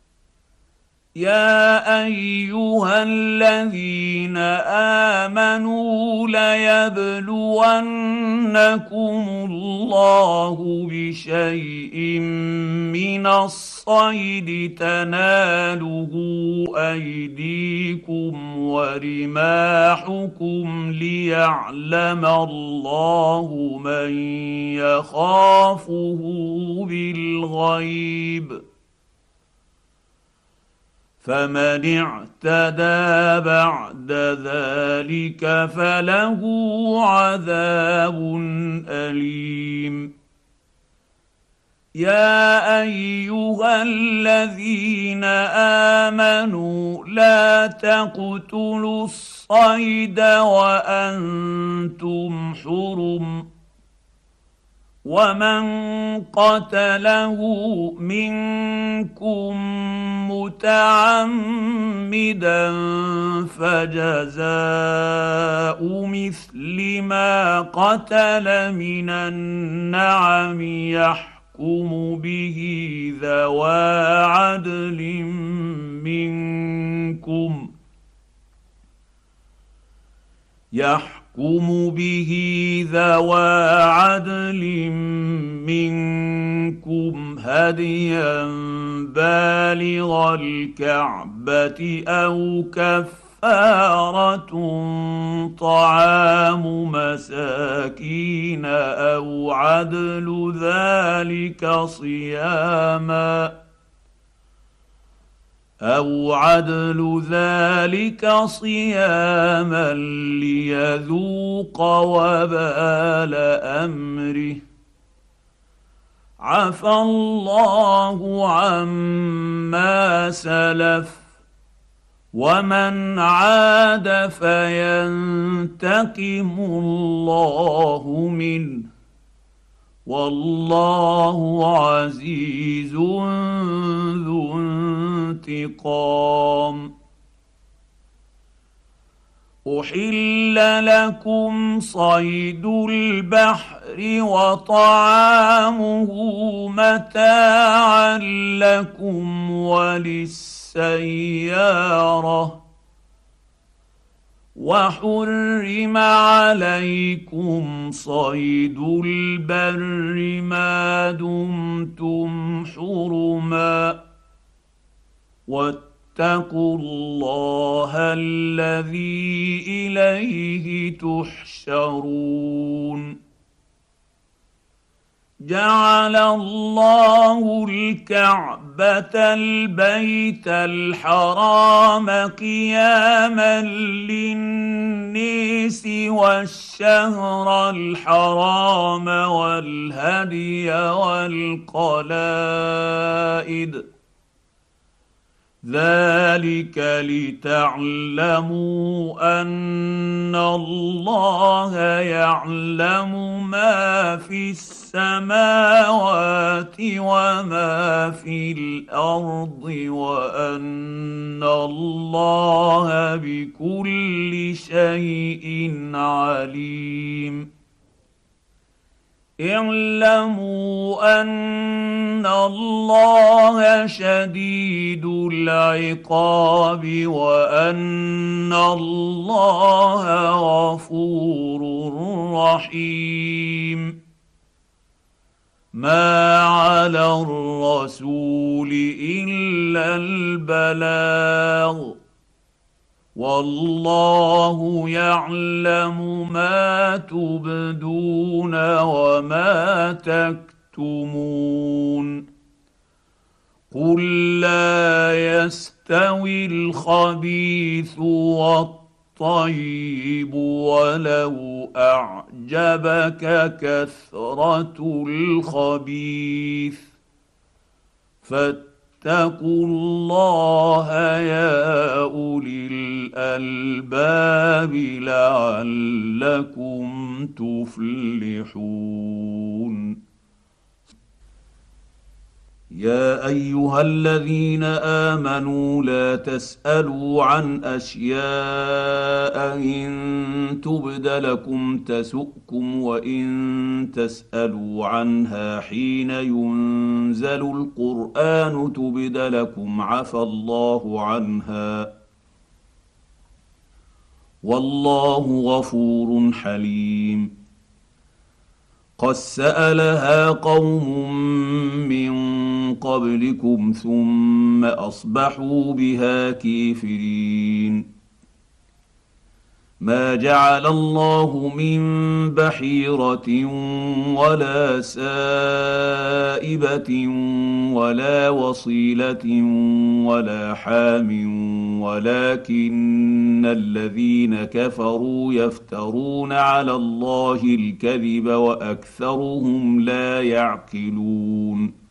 يا ايها الذين امنوا ليبلونكم الله بشيء من الصيد تناله ايديكم ورماحكم ليعلم الله من يخافه بالغيب، فمن اعتدى بعد ذلك فله عذاب أليم. يا أيها الذين آمنوا لا تقتلوا الصيد وأنتم حرم، ومن قتله منكم متعمدا فجزاء مثل ما قتل من النعم يحكم به ذوى عدل منكم هديا بالغ الكعبة أو كفارة طعام مساكين أو عدل ذلك صياما، او عدل ذلك صياما ليذوق وبال امره. عفى الله عما سلف، ومن عاد فينتقم الله منه، والله عزيز ذو انتقام. احل لكم صيد البحر وطعامه متاعا لكم وللسياره، وحرم عليكم صيد البر ما دمتم حرما، واتقوا الله الذي اليه تحشرون. جعل الله الكعبة البيت الحرام قياما للناس والشهر الحرام والهدي والقلائد، ذلك لتعلموا ان الله يعلم ما في السماوات وما في الارض، وان الله بكل شيء عليم. اعلموا ان الله شديد العقاب، وان الله غفور رحيم. ما على الرسول الا البلاغ، والله يعلم ما تبدون وما تكتمون. قل لا يستوي الخبيث والطيب ولو اعجبك كثرة الخبيث، فاتقوا الله يا اولي الالباب لعلكم تفلحون. يا ايها الذين امنوا لا تسالوا عن اشياء ان تبد لكم تسؤكم، وان تسالوا عنها حين ينزل القران تبد لكم عفى الله عنها، والله غفور حليم. قد سالها قوم من قبلكم ثم اصبحوا بها كافرين. ما جعل الله من بحيرة ولا سائبة ولا وصيلة ولا حام، ولكن الذين كفروا يفترون على الله الكذب وأكثرهم لا يعقلون.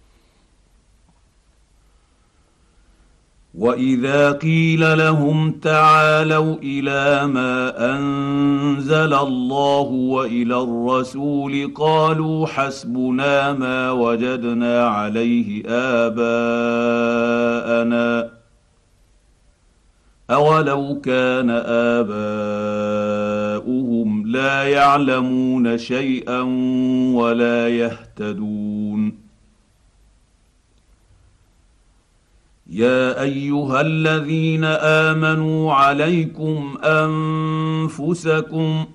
واذا قيل لهم تعالوا الى ما انزل الله والى الرسول قالوا حسبنا ما وجدنا عليه اباءنا، اولو كان اباؤهم لا يعلمون شيئا ولا يهتدون. يا ايها الذين امنوا عليكم انفسكم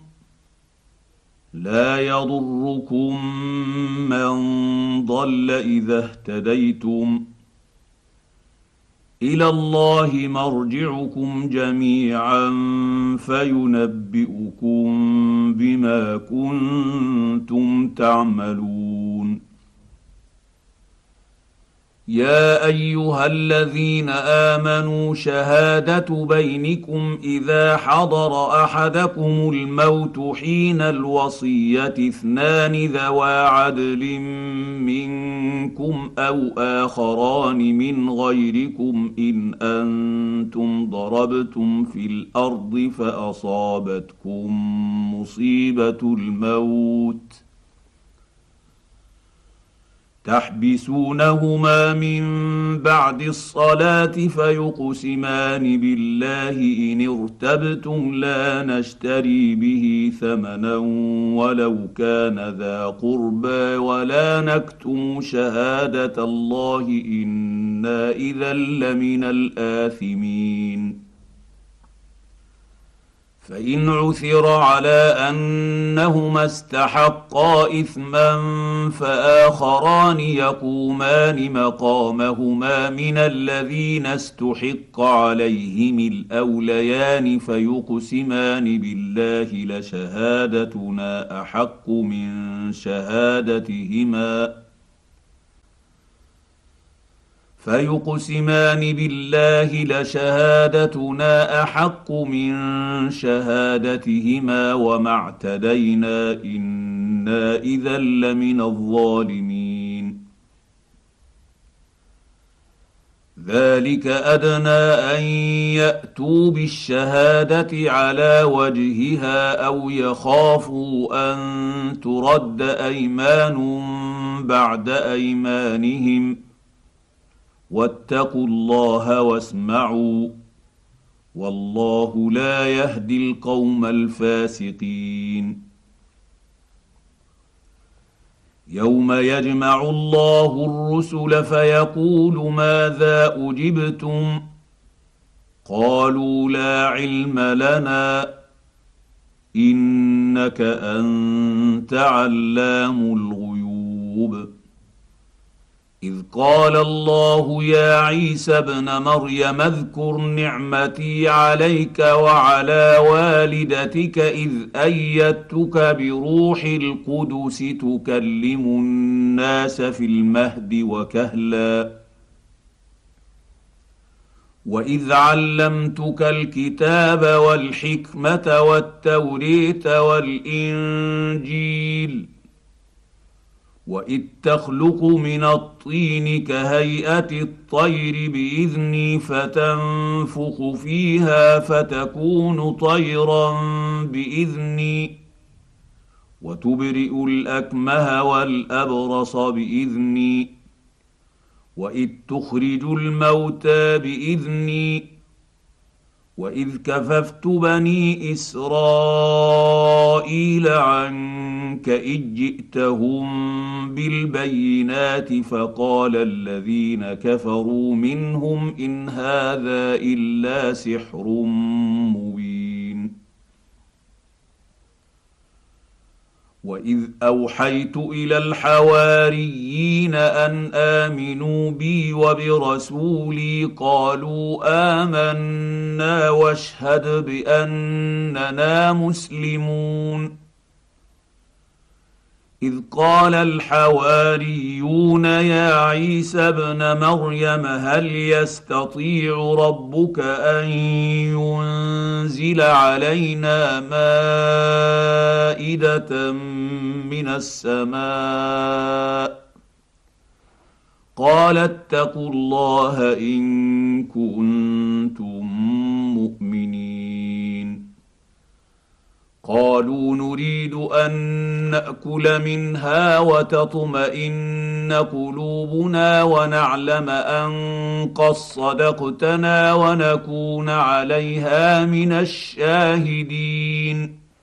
لا يضركم من ضل اذا اهتديتم، الى الله مرجعكم جميعا فينبئكم بما كنتم تعملون. يا ايها الذين امنوا شهاده بينكم اذا حضر احدكم الموت حين الوصيه اثنان ذوا عدل منكم او اخران من غيركم ان انتم ضربتم في الارض فاصابتكم مصيبه الموت تحبسونهما من بعد الصلاه فيقسمان بالله ان ارتبتم لا نشتري به ثمنا ولو كان ذا قربى ولا نكتم شهاده الله انا اذا لمن الاثمين فان عثر على انهما استحقا اثما فاخران يقومان مقامهما من الذين استحق عليهم الاوليان فيقسمان بالله لشهادتنا احق من شهادتهما وما اعتدينا إنا إذا لمن الظالمين ذلك أدنى أن يأتوا بالشهادة على وجهها أو يخافوا أن ترد أيمان بعد أيمانهم واتقوا الله واسمعوا والله لا يهدي القوم الفاسقين يوم يجمع الله الرسل فيقول ماذا اجبتم قالوا لا علم لنا انك انت علام الغيوب إذ قال الله يا عيسى ابن مريم اذكر نعمتي عليك وعلى والدتك إذ أيدتك بروح القدس تكلم الناس في المهد وكهلا وإذ علمتك الكتاب والحكمة والتوريت والإنجيل وإذ تخلق من الطين كهيئة الطير بإذني فتنفخ فيها فتكون طيرا بإذني وتبرئ الأكمه والأبرص بإذني وإذ تخرج الموتى بإذني وإذ كففت بني إسرائيل عنك إذ جئتهم بالبينات فقال الذين كفروا منهم إن هذا إلا سحر مبين وإذ أوحيت إلى الحواريين أن آمنوا بي وبرسولي قالوا آمنا واشهد بأننا مسلمون إذ قال الحواريون يا عيسى ابن مريم هل يستطيع ربك أن ينزل علينا مائدة من السماء قال اتقوا الله إن كنتم مؤمنين قالوا نريد أن نأكل منها وتطمئن قلوبنا ونعلم أن قد صدقتنا ونكون عليها من الشاهدين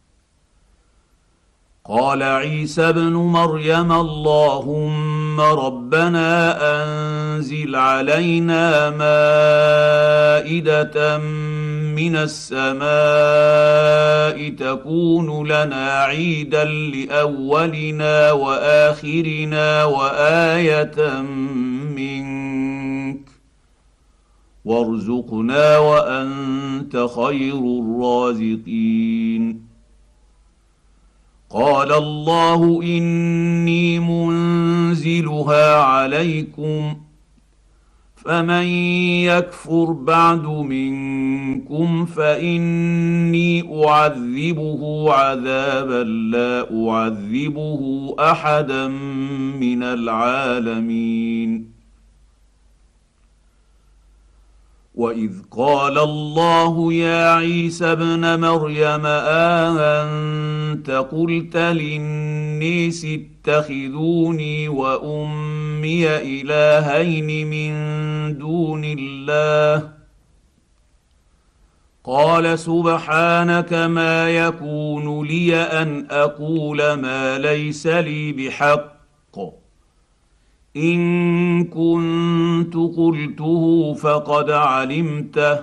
قال عيسى ابن مريم اللهم ربنا أنزل علينا مائدة من السماء تكون لنا عيدا لأولنا وآخرنا وآية منك وارزقنا وأنت خير الرازقين قال الله إني منزلها عليكم فمن يكفر بعد منكم فاني اعذبه عذابا لا اعذبه احدا من العالمين. واذ قال الله يا عيسى ابن مريم اانت قلت للناس اتخذوني وامي الهين من دون الله قال سبحانك ما يكون لي ان اقول ما ليس لي بحق ان كنت قلته فقد علمته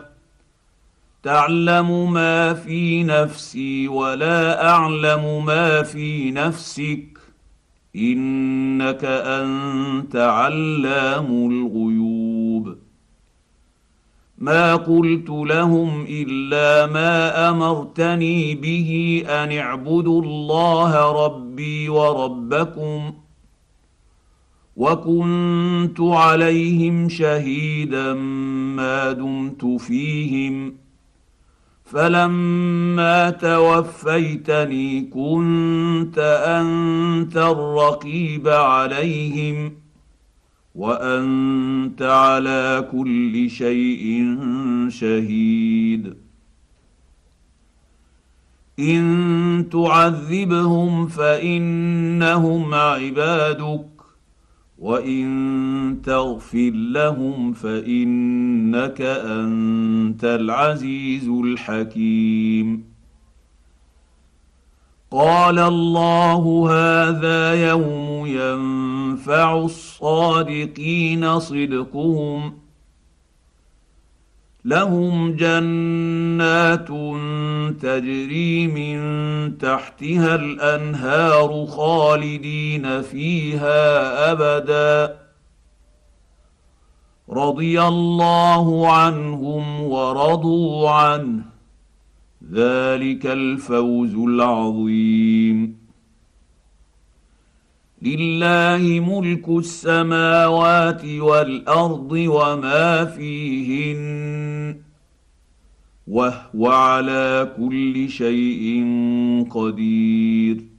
تعلم ما في نفسي ولا اعلم ما في نفسك انك انت علام الغيوب. ما قلت لهم الا ما امرتني به ان اعبدوا الله ربي وربكم وكنت عليهم شهيدا ما دمت فيهم فلما توفيتني كنت انت الرقيب عليهم وانت على كل شيء شهيد. ان تعذبهم فانهم عبادك وان تغفر لهم فانك انت العزيز الحكيم. قال الله هذا يوم ينفع الصادقين صدقهم لهم جنات تجري من تحتها الانهار خالدين فيها ابدا رضي الله عنهم ورضوا عنه ذلك الفوز العظيم. لله ملك السماوات والارض وما فيهن وهو على كل شيء قدير.